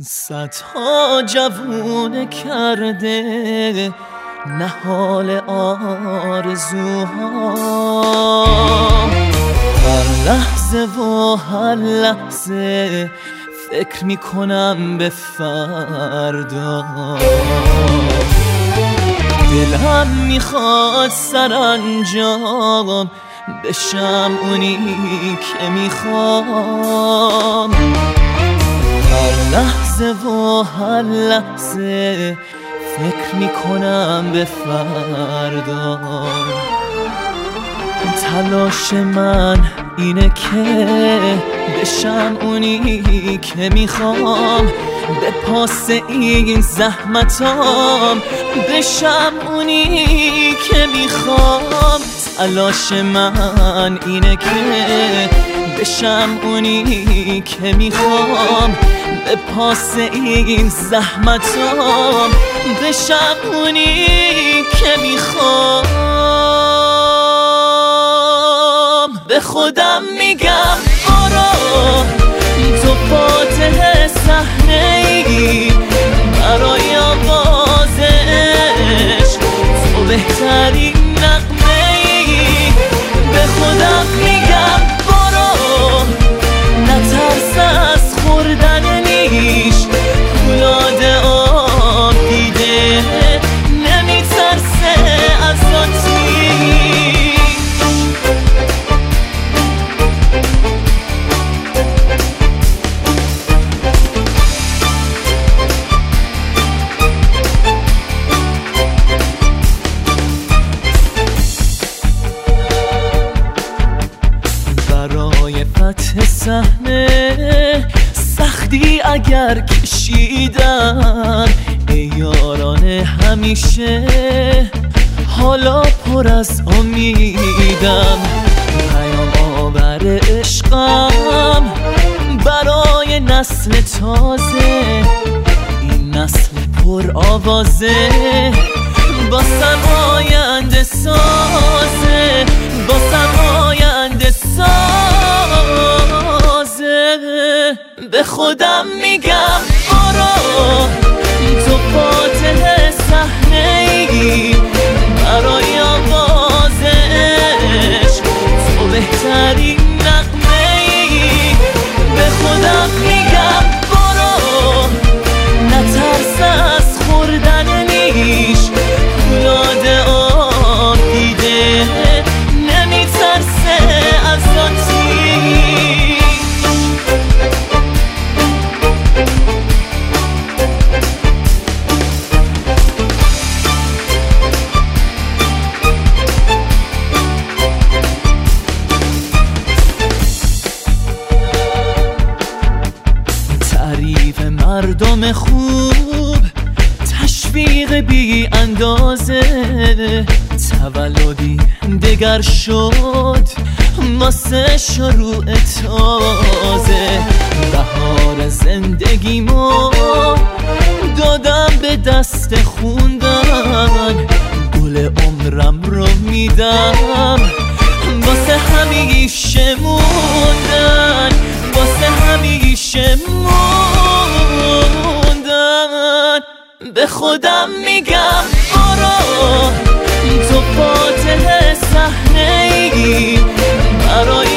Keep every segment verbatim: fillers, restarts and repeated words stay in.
صدها جوونه کرده نهال آرزوها، هر لحظه و هر لحظه فکر میکنم به فردا. دلم میخواد سرانجام بشم اونی که میخوام، هر لحظه و هر لحظه فکر میکنم به فردا. تلاش من اینه که بشم اونی که میخوام، به پاس این زحمتام بشم اونی که میخوام. تلاش من اینه که بشم اونی که میخوام، به پاس این زحمتام بشم اونی که میخوام. به خودم میگم آرام تو فاتح صحنه‌ای، برای آوازش تو بهترین نغمه‌ای. به خودم میگم برو نترس از خوردن نیش، فولاد آب دیده نمیترسه از آتیش. برای فتح صحنه سختی اگر کشیدم، ای یاران همیشه حالا پر از امیدم. پیام آور عشقم برای نسل تازه، این نسل پر آوازه باسم آینده سازه، باسم آینده سازه. به خودم میگم آرام تو فاتح صحنه‌ای، برای آوازش تو بهترین نغمه‌ای. به خودم میگم برو نترس از خوردن نیش، فولاد آب دیده نمیترسه از آتیش. تعریف مردم خوب، تشویق بی اندازه، تولدی دگر شد واسه شروع تازه. بهار زندگیمو دادم به دست خوندن، گل عمرم رو میدم واسه همیشه موندن، واسه همیشه موندن. به خودم میگم آرام تو فاتح صحنه‌ای، برای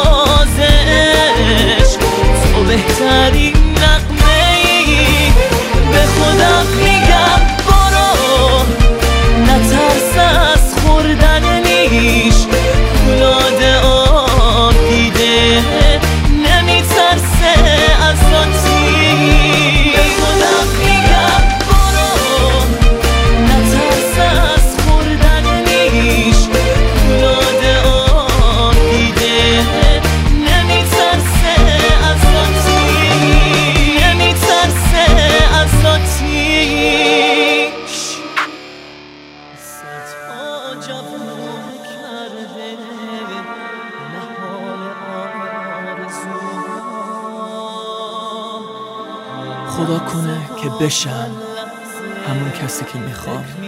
آوازش تو بهترین نغمه‌ای. به خودم میگم برو نترس از خوردن نیش، فولاد آب دیده نمیترسه از آتیش. به خودم میگم برو نترس از خوردن نیش، فولاد آب دیده نمیترسه از آتیش، نمیترسه از آتیش. صدها جوونه کرده نهال آرزوها، خدا کنه که بشم همون کسی که میخوام.